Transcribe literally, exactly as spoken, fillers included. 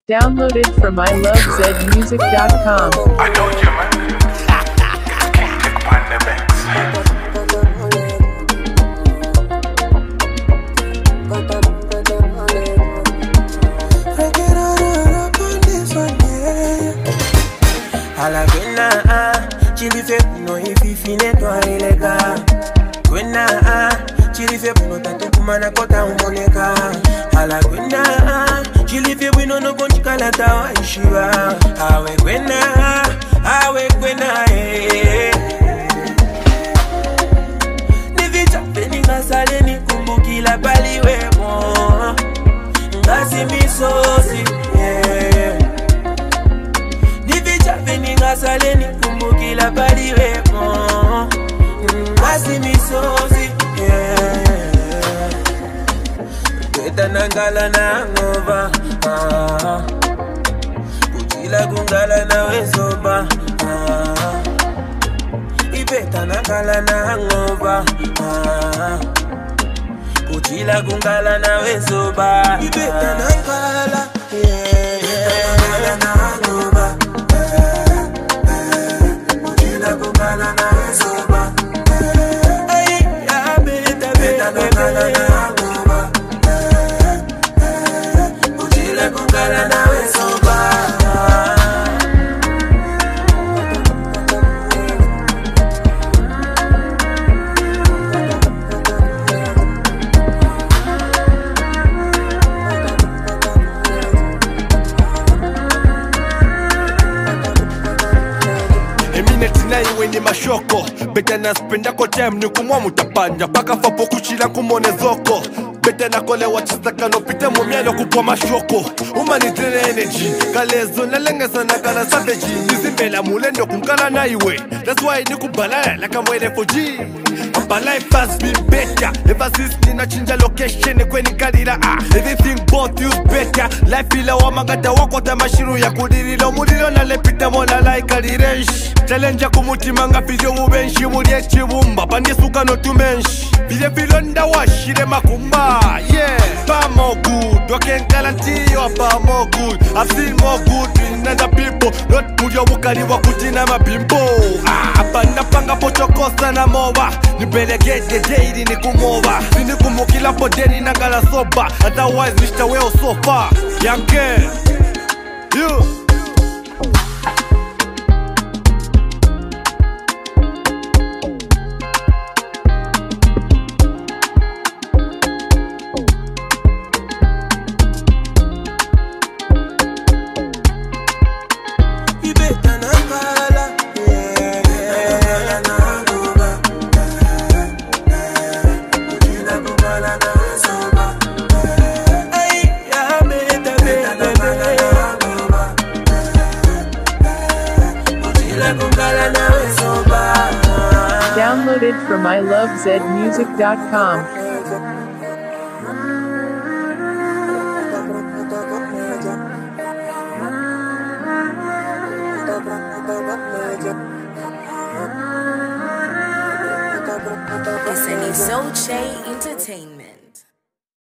Downloaded from I love zed music dot com. I told you, man. King Dick Pandemics. Ala gwena ah, chili fe puno ifi fine to aileka. Gwena ah, chili fe puno tatu kumana kota umoneka. Ala gwena ah, chili fe puno no konchika la tawa ishiwa. Awe gwena ah, awe gwena eh. Nivicha peni ngasale ni kumbuki la bali wemo. Ngasi misosi yeah. Veninga saleni kumbuki la bali wemo Ngasi misozi yeah. Kweta nangala na ngova ah. Kutila kungala na wezoba ah. Ibeta nangala na ngova ah. Kutila kungala na wezoba Ibeta nangala yeah. Ibeta nangala na ngova Kungala na wezoba Ay, ya beta beta kungala na ngoma Kujile kungala na wezoba Iwe ni mashoko Beta na spenda kwa time ni kumwa mutapanja Paka fapo kuchila kumone zoko Beta na kole wachistaka no pite mumialo kupwa mashoko Uma ni drene energy Kalezo na lenga sana kana savage Nizimbela mulendo kunkala na iwe That's why ni kubalala like I'm waiting for G My life has been better Ever since nina chinja location kweni kalila ah Everything both feels better Life ila wa magata wako tamashiru ya kudirilo Mulilo na lepita mola like aliresh Challenge kumutima nga fizyo mubenshi Mulie chibumba pandisuka no tumenshi Vile filonda washire makumba Yeah, far more good Waken guarantee you far more good I've seen more good in other people Not mulio wukali wakutina mabimbo Ah, apana panga pochokosa na moba Nibelegete daily ni kumova Sini kumukila podeni na gala soba Otherwise Mister Well so far Young girl You Downloaded from I love zed music dot com. It's an Isoche Entertainment.